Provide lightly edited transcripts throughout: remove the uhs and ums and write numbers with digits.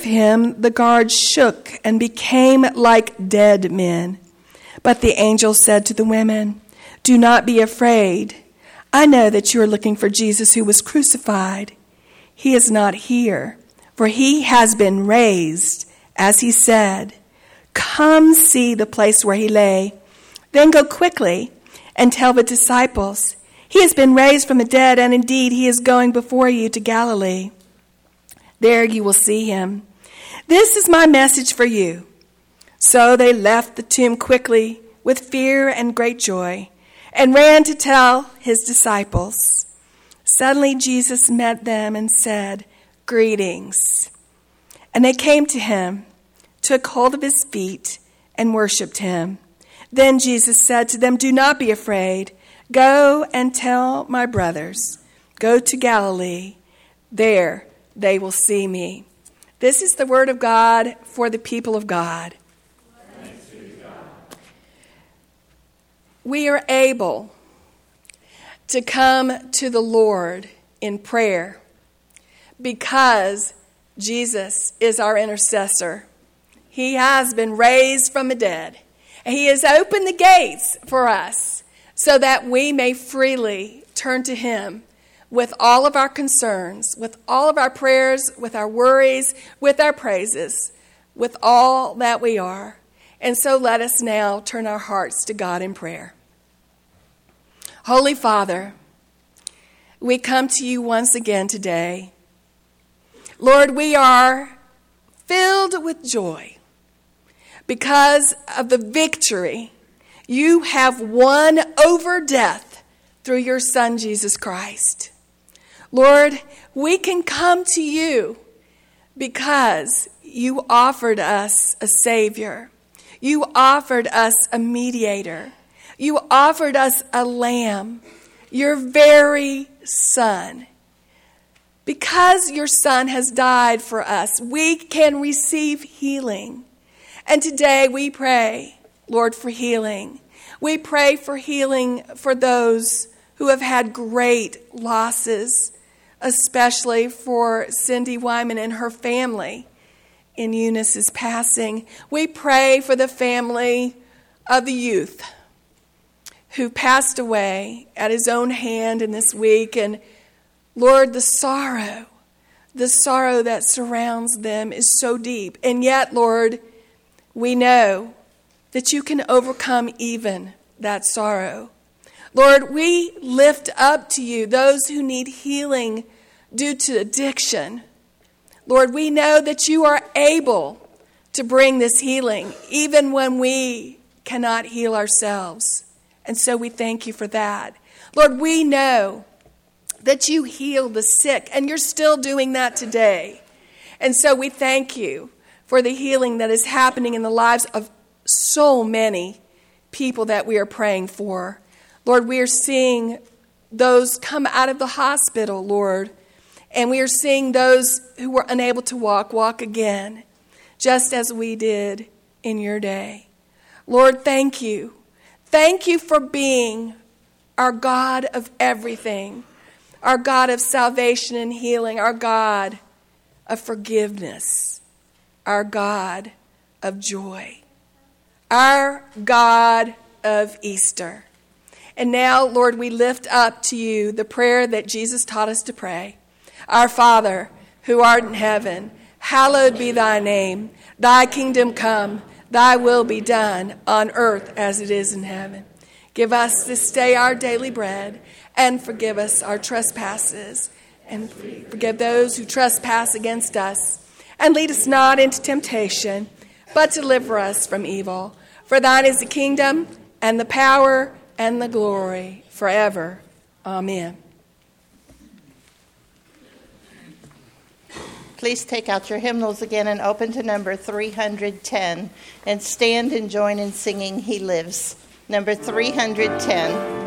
him, the guards shook and became like dead men. But the angel said to the women, "Do not be afraid. I know that you are looking for Jesus who was crucified. He is not here, for he has been raised, as he said. Come see the place where he lay. Then go quickly and tell the disciples, he has been raised from the dead, and indeed he is going before you to Galilee. There you will see him. This is my message for you." So they left the tomb quickly with fear and great joy and ran to tell his disciples. Suddenly Jesus met them and said, "Greetings." And they came to him, took hold of his feet, and worshipped him. Then Jesus said to them, "Do not be afraid. Go and tell my brothers. Go to Galilee. There they will see me." This is the word of God for the people of God. Thanks be to God. We are able to come to the Lord in prayer because Jesus is our intercessor. He has been raised from the dead. He has opened the gates for us so that we may freely turn to him with all of our concerns, with all of our prayers, with our worries, with our praises, with all that we are. And so let us now turn our hearts to God in prayer. Holy Father, we come to you once again today. Lord, we are filled with joy because of the victory you have won over death through your Son, Jesus Christ. Lord, we can come to you because you offered us a Savior. You offered us a mediator. You offered us a lamb, your very Son. Because your Son has died for us, we can receive healing. And today we pray, Lord, for healing. We pray for healing for those who have had great losses, especially for Cindy Wyman and her family in Eunice's passing. We pray for the family of the youth who passed away at his own hand in this week. And Lord, the sorrow that surrounds them is so deep. And yet, Lord, we know that you can overcome even that sorrow. Lord, we lift up to you those who need healing due to addiction. Lord, we know that you are able to bring this healing even when we cannot heal ourselves. And so we thank you for that. Lord, we know that you heal the sick, and you're still doing that today. And so we thank you for the healing that is happening in the lives of so many people that we are praying for. Lord, we are seeing those come out of the hospital, Lord, and we are seeing those who were unable to walk again, just as we did in your day. Lord, thank you. Thank you for being our God of everything, our God of salvation and healing, our God of forgiveness, our God of joy, our God of Easter. And now, Lord, we lift up to you the prayer that Jesus taught us to pray. Our Father, who art in heaven, hallowed be thy name. Thy kingdom come, thy will be done on earth as it is in heaven. Give us this day our daily bread, and forgive us our trespasses, and forgive those who trespass against us. And lead us not into temptation, but deliver us from evil. For thine is the kingdom, and the power, and the glory, forever. Amen. Please take out your hymnals again and open to number 310 and stand and join in singing He Lives. Number 310.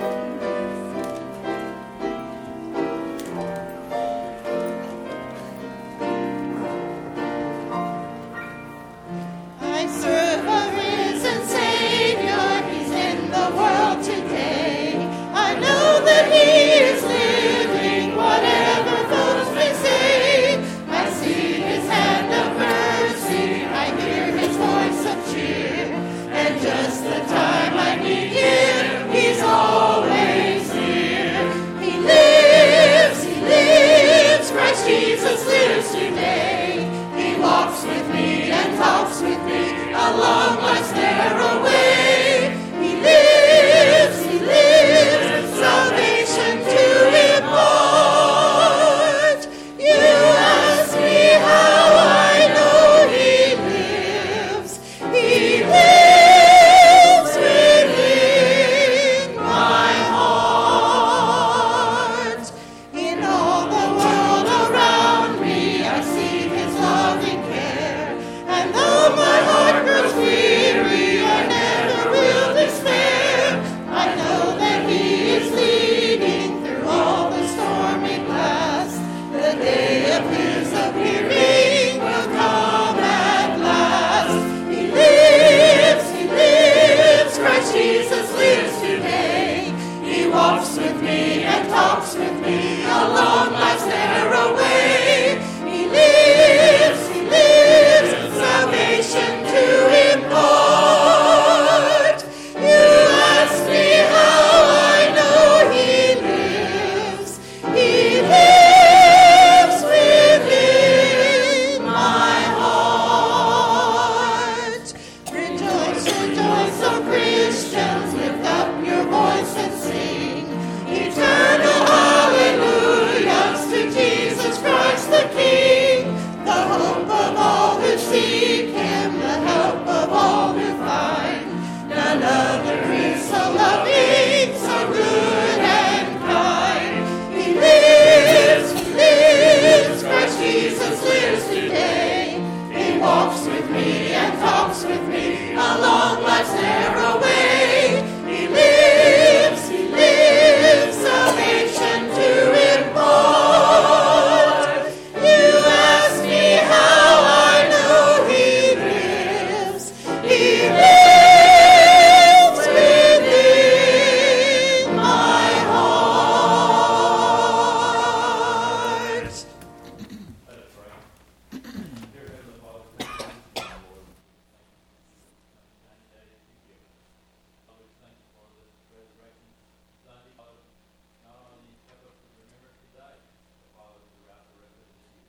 Whatever folks may say, I see his hand of mercy. seek him, the help of all who find. None other is so loving, so good and kind. He lives, Christ Jesus lives today. He walks with me and talks with me along life's narrow way. He lives, salvation to impart. You ask me how I know he lives. He lives within my heart. Let us pray. Dear Heavenly Father, thank you for the Lord. Thank you for the 90 days you've given us. Father, we thank you for this Resurrection Sunday. Father, not only help us to remember today, but Father, throughout the rest of this year.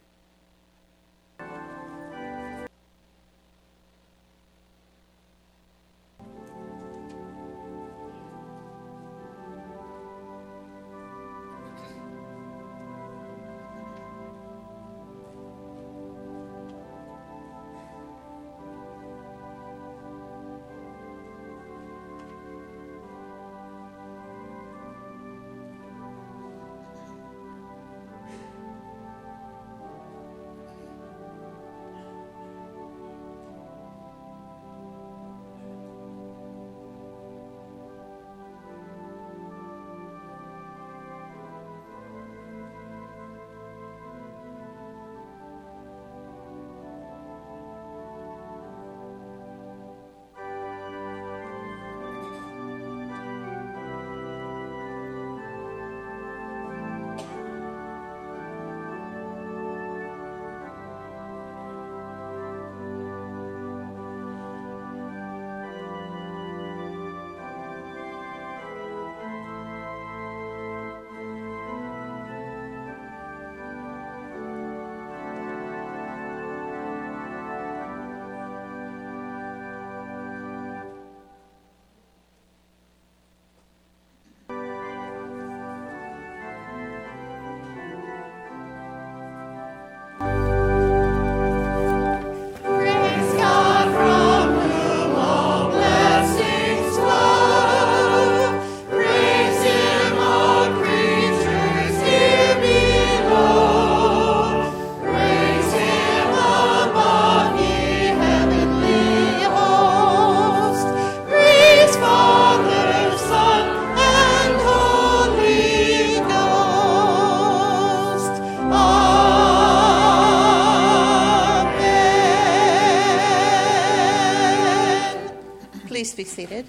Praise God from whom all blessings flow. Praise him, all creatures here below. Praise him above, ye heavenly hosts. Praise Father, Son, and Holy Ghost. Amen. Please be seated.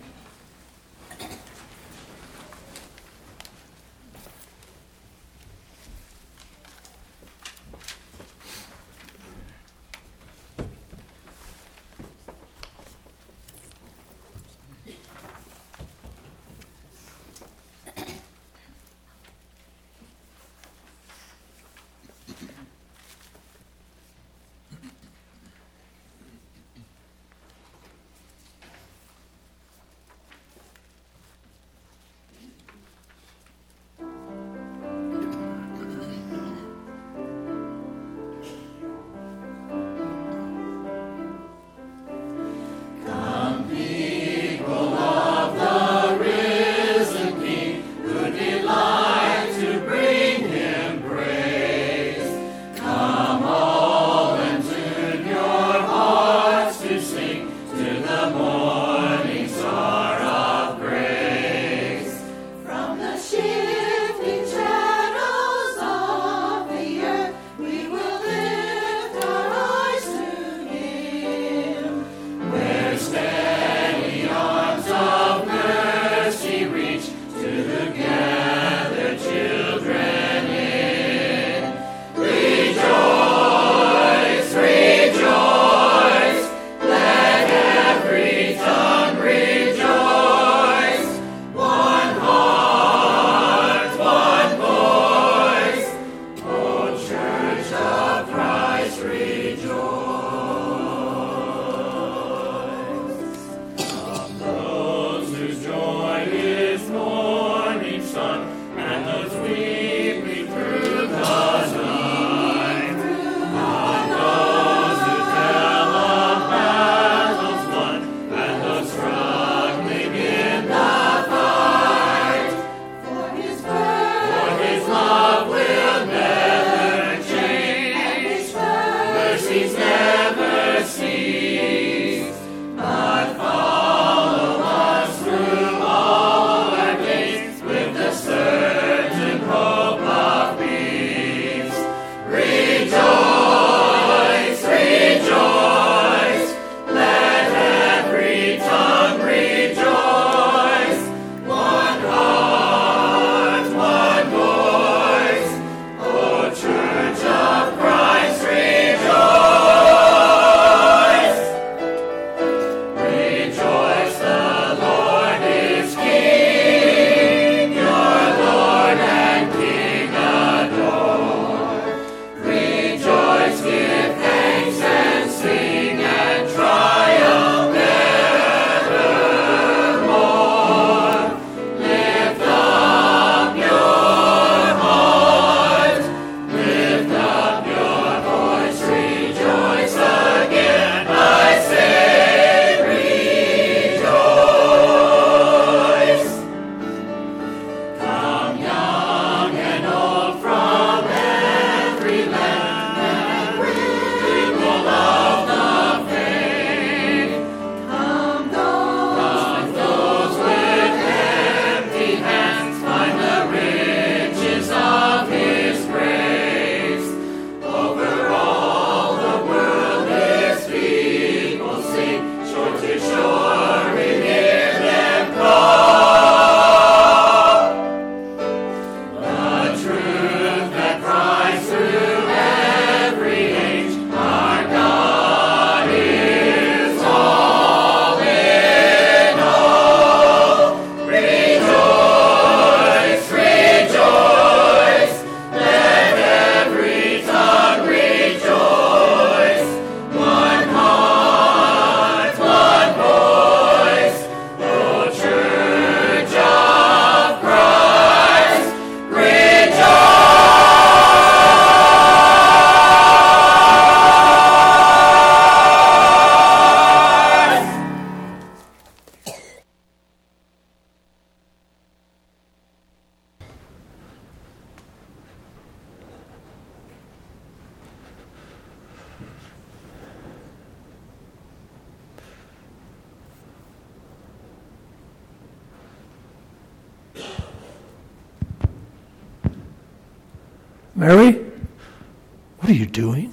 Mary, what are you doing?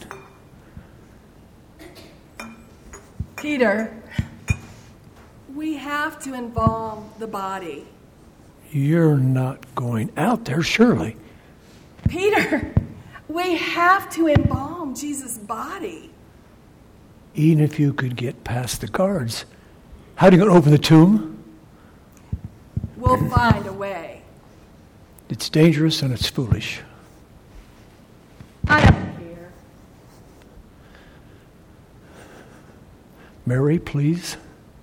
Peter, we have to embalm the body. You're not going out there, surely. Peter, we have to embalm Jesus' body. Even if you could get past the guards, how are you going to open the tomb? We'll find a way. It's dangerous and it's foolish. I don't care. Mary, please.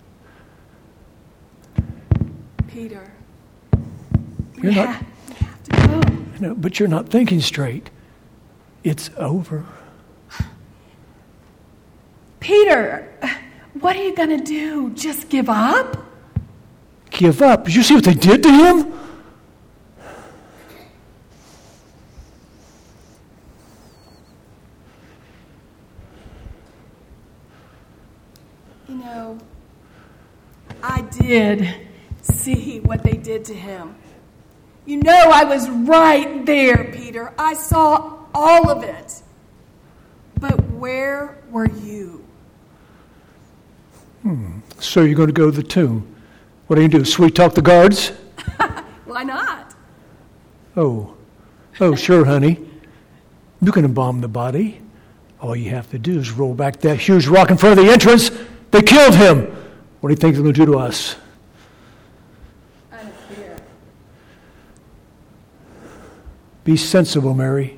Peter, You're we not- have to go. No, but you're not thinking straight. It's over. Peter, what are you going to do? Just give up? Give up. Did you see what they did to him? You know, I did see what they did to him. You know, I was right there, Peter. I saw all of it. But where were you? So you're going to go to the tomb. What are you going to do, sweet talk the guards? Why not? Oh, sure, honey. You can embalm the body. All you have to do is roll back that huge rock in front of the entrance. They killed him. What do you think they're going to do to us? I don't care. Be sensible, Mary.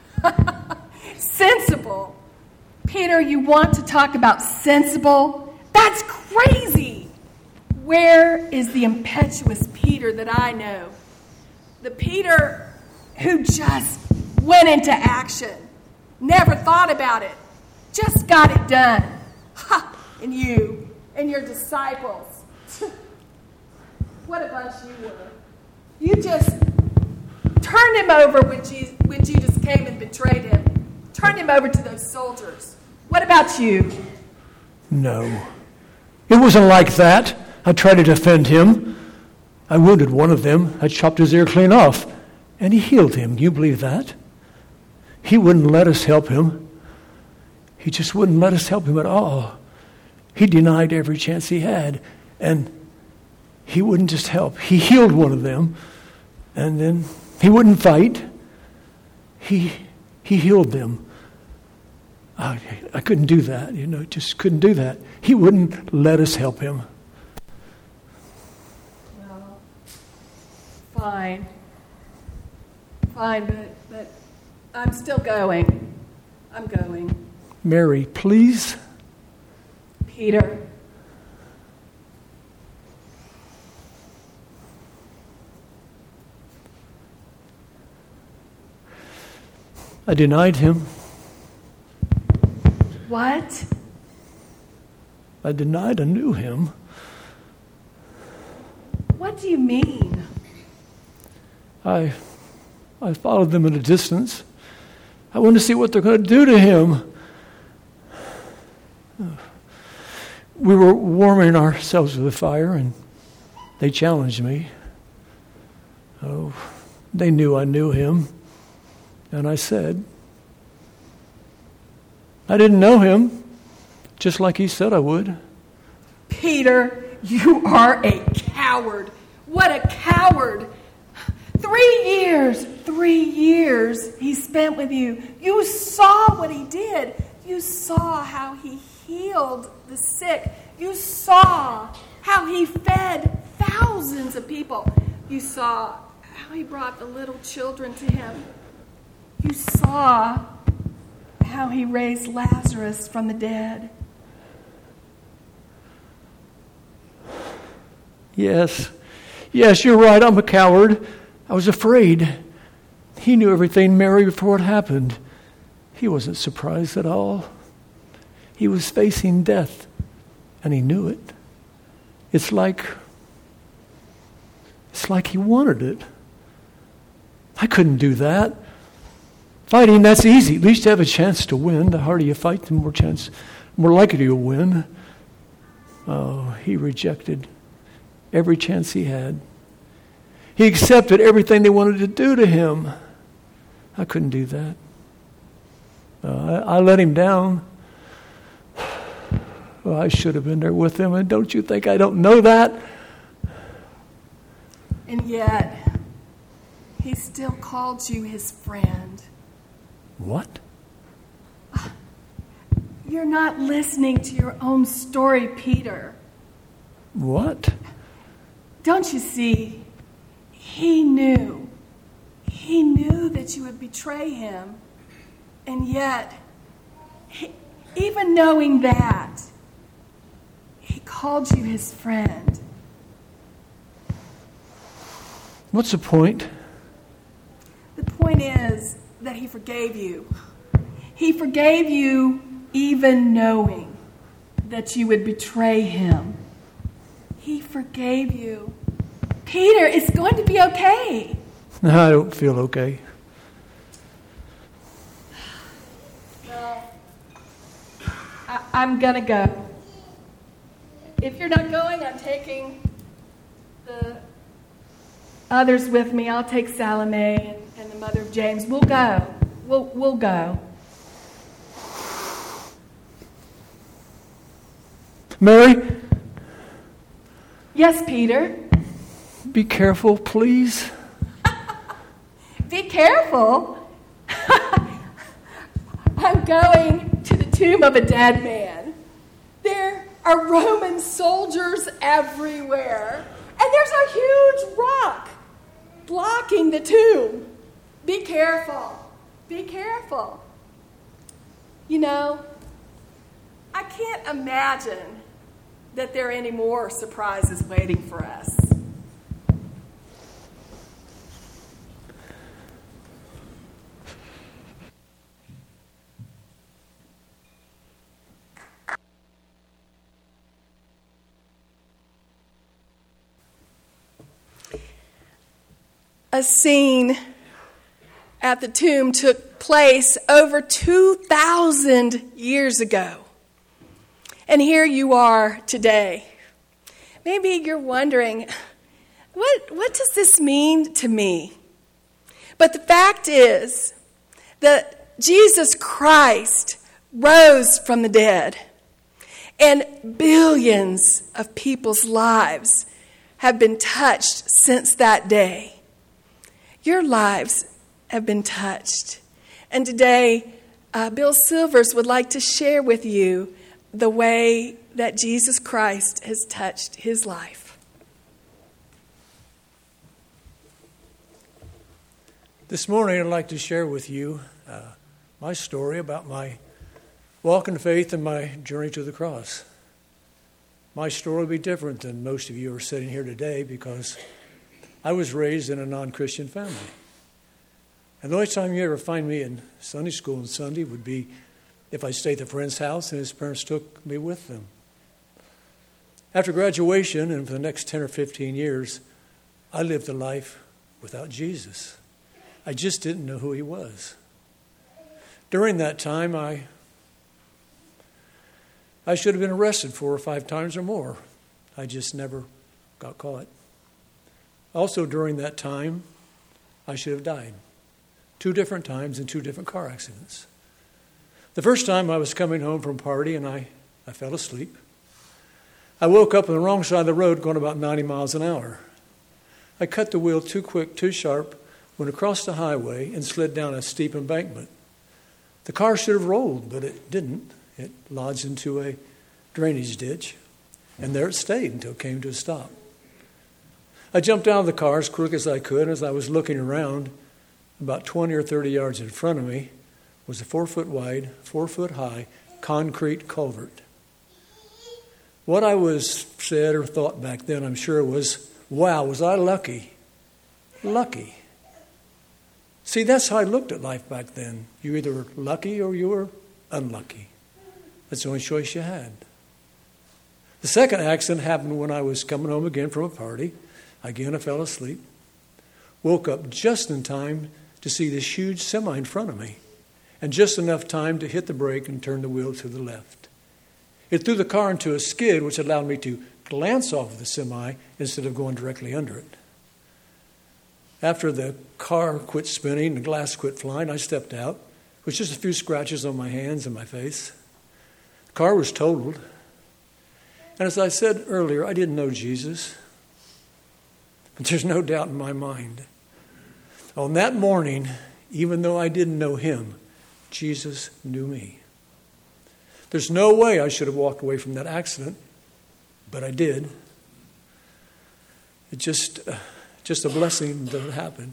Sensible? Peter, you want to talk about sensible? That's crazy. Where is the impetuous Peter that I know? The Peter who just went into action, never thought about it, just got it done. Ha! And you and your disciples. What a bunch you were. You just turned him over when Jesus came and betrayed him. Turned him over to those soldiers. What about you? No. It wasn't like that. I tried to defend him. I wounded one of them. I chopped his ear clean off. And he healed him. Do you believe that? He wouldn't let us help him. He just wouldn't let us help him at all. He denied every chance he had. And he wouldn't just help. He healed one of them. And then he wouldn't fight. He healed them. I couldn't do that, just couldn't do that. He wouldn't let us help him. Well, fine. Fine, but I'm still going. I'm going. Mary, please. Peter. I denied him. What? I denied I knew him. What do you mean? I followed them at a distance. I wanted to see what they're going to do to him. We were warming ourselves with a fire, and they challenged me. Oh, they knew I knew him. And I said, I didn't know him, just like he said I would. Peter, you are a coward. What a coward. 3 years he spent with you. You saw what he did. You saw how he healed the sick. You saw how he fed thousands of people. You saw how he brought the little children to him. You saw how he raised Lazarus from the dead. Yes, you're right. I'm a coward. I was afraid. He knew everything, Mary, before it happened. He wasn't surprised at all. He was facing death, and he knew it. It's like he wanted it. I couldn't do that. Fighting, that's easy. At least you have a chance to win. The harder you fight, the more likely you'll win. Oh, he rejected every chance he had. He accepted everything they wanted to do to him. I couldn't do that. I let him down. Well, I should have been there with him, and don't you think I don't know that? And yet, he still called you his friend. What? You're not listening to your own story, Peter. What? Don't you see? He knew. He knew that you would betray him. And yet, even knowing that, he called you his friend. What's the point? The point is that he forgave you. He forgave you even knowing that you would betray him. He forgave you. Peter, it's going to be okay. I don't feel okay. Well, I'm going to go. If you're not going, I'm taking the others with me. I'll take Salome and the mother of James. We'll go. We'll go. Mary? Yes, Peter? Be careful, please. Be careful. I'm going to the tomb of a dead man. There are Roman soldiers everywhere. And there's a huge rock blocking the tomb. Be careful. Be careful. You know, I can't imagine that there are any more surprises waiting for us. A scene at the tomb took place over 2,000 years ago. And here you are today. Maybe you're wondering, what does this mean to me? But the fact is that Jesus Christ rose from the dead, and billions of people's lives have been touched since that day. Your lives have been touched. And today, Bill Silvers would like to share with you the way that Jesus Christ has touched his life. This morning, I'd like to share with you my story about my walk in faith and my journey to the cross. My story will be different than most of you are sitting here today because I was raised in a non-Christian family. And the only time you ever find me in Sunday school on Sunday would be if I stayed at a friend's house and his parents took me with them. After graduation and for the next 10 or 15 years, I lived a life without Jesus. I just didn't know who he was. During that time, I should have been arrested 4 or 5 times or more. I just never got caught. Also during that time, I should have died. 2 different times in 2 different car accidents. The first time I was coming home from a party and I fell asleep. I woke up on the wrong side of the road going about 90 miles an hour. I cut the wheel too quick, too sharp, went across the highway and slid down a steep embankment. The car should have rolled, but it didn't. It lodged into a drainage ditch, and there it stayed until it came to a stop. I jumped out of the car as quick as I could, and as I was looking around, about 20 or 30 yards in front of me was a 4-foot wide, 4-foot high concrete culvert. What I was said or thought back then, I'm sure, was, wow, was I lucky? Lucky. See, that's how I looked at life back then. You either were lucky or you were unlucky. That's the only choice you had. The second accident happened when I was coming home again from a party. Again, I fell asleep. Woke up just in time to see this huge semi in front of me, and just enough time to hit the brake and turn the wheel to the left. It threw the car into a skid, which allowed me to glance off of the semi instead of going directly under it. After the car quit spinning, the glass quit flying, I stepped out with just a few scratches on my hands and my face. The car was totaled. And as I said earlier, I didn't know Jesus. But there's no doubt in my mind. On that morning, even though I didn't know him, Jesus knew me. There's no way I should have walked away from that accident, but I did. It's just a blessing that it happened.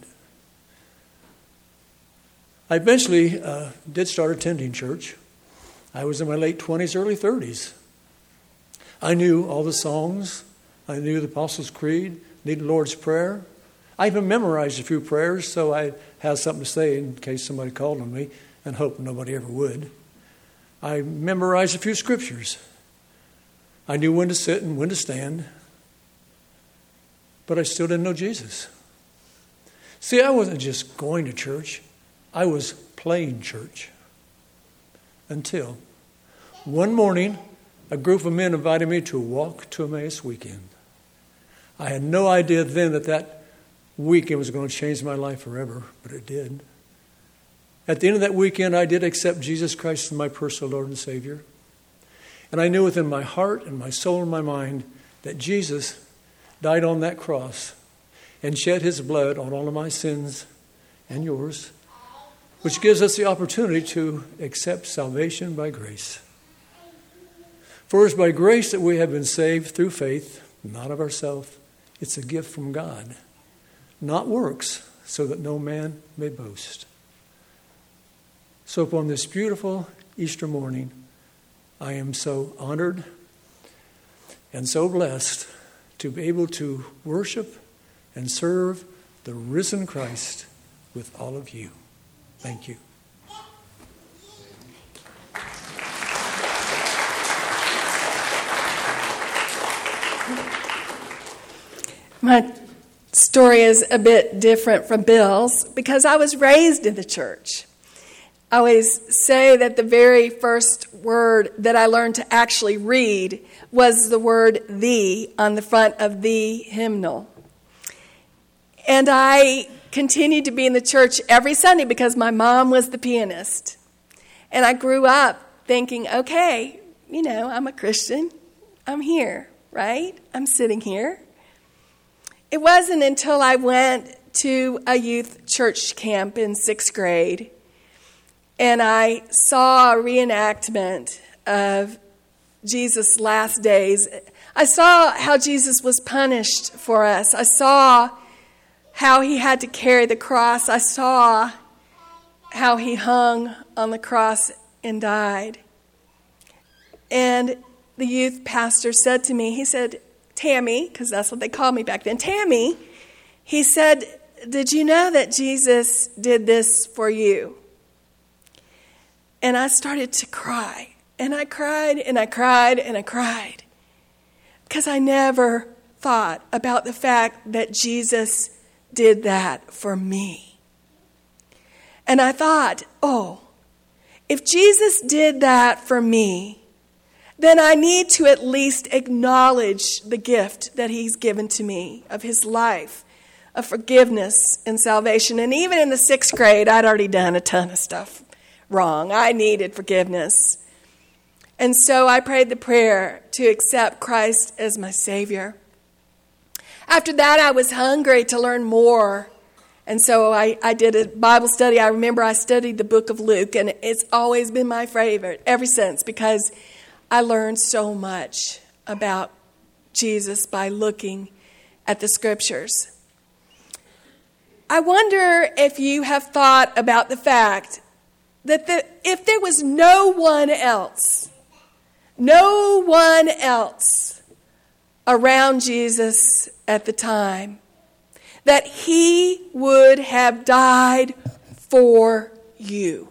I eventually did start attending church. I was in my late 20s, early 30s. I knew all the songs. I knew the Apostles' Creed, knew the Lord's Prayer. I even memorized a few prayers so I had something to say in case somebody called on me, and hoped nobody ever would. I memorized a few scriptures. I knew when to sit and when to stand. But I still didn't know Jesus. See, I wasn't just going to church. I was playing church. Until one morning, a group of men invited me to a Walk to Emmaus weekend. I had no idea then that weekend was going to change my life forever, but it did. At the end of that weekend, I did accept Jesus Christ as my personal Lord and Savior. And I knew within my heart and my soul and my mind that Jesus died on that cross and shed his blood on all of my sins and yours, which gives us the opportunity to accept salvation by grace. For it's by grace that we have been saved through faith, not of ourselves. It's a gift from God, not works, so that no man may boast. So upon this beautiful Easter morning, I am so honored and so blessed to be able to worship and serve the risen Christ with all of you. Thank you. My story is a bit different from Bill's because I was raised in the church. I always say that the very first word that I learned to actually read was the word "thee" on the front of the hymnal. And I continued to be in the church every Sunday because my mom was the pianist. And I grew up thinking, okay, I'm a Christian. I'm here, right? I'm sitting here. It wasn't until I went to a youth church camp in 6th grade and I saw a reenactment of Jesus' last days. I saw how Jesus was punished for us. I saw how he had to carry the cross. I saw how he hung on the cross and died. And the youth pastor said to me, he said, Tammy, because that's what they called me back then, Tammy, he said, did you know that Jesus did this for you? And I started to cry. And I cried and I cried and I cried. Because I never thought about the fact that Jesus did that for me. And I thought, if Jesus did that for me, then I need to at least acknowledge the gift that he's given to me of his life, of forgiveness and salvation. And even in the 6th grade, I'd already done a ton of stuff wrong. I needed forgiveness. And so I prayed the prayer to accept Christ as my Savior. After that, I was hungry to learn more. And so I did a Bible study. I remember I studied the book of Luke, and it's always been my favorite ever since because I learned so much about Jesus by looking at the scriptures. I wonder if you have thought about the fact that if there was no one else around Jesus at the time, that he would have died for you.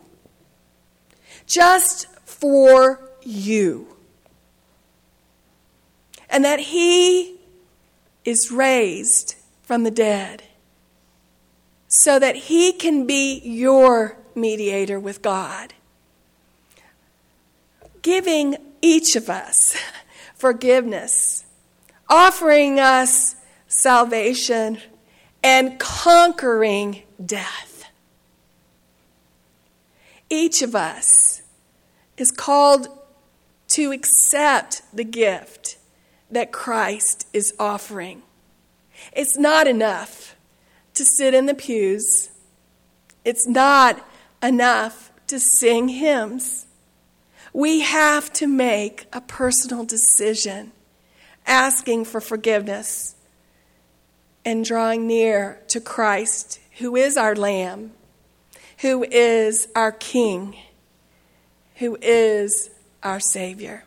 Just for you. And that he is raised from the dead so that he can be your mediator with God, giving each of us forgiveness, offering us salvation, and conquering death. Each of us is called to accept the gift that Christ is offering. It's not enough to sit in the pews. It's not enough to sing hymns. We have to make a personal decision, asking for forgiveness and drawing near to Christ, who is our Lamb, who is our King, who is our Savior.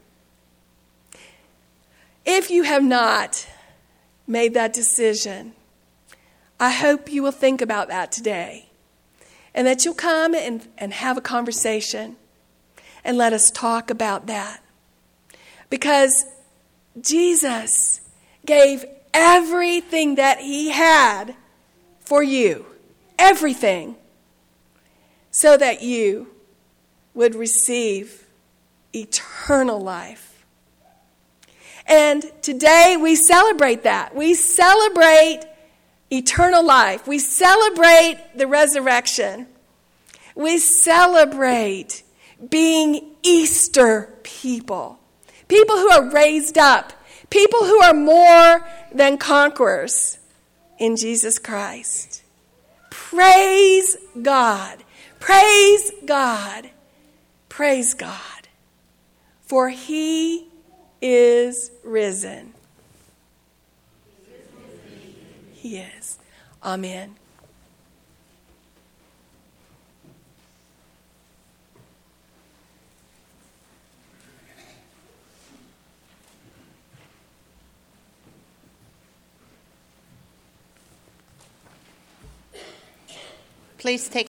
If you have not made that decision, I hope you will think about that today, and that you'll come and have a conversation and let us talk about that. Because Jesus gave everything that he had for you, everything, so that you would receive eternal life. And today we celebrate that. We celebrate eternal life. We celebrate the resurrection. We celebrate being Easter people. People who are raised up. People who are more than conquerors in Jesus Christ. Praise God. Praise God. Praise God. For he is risen. He is. Amen. Please take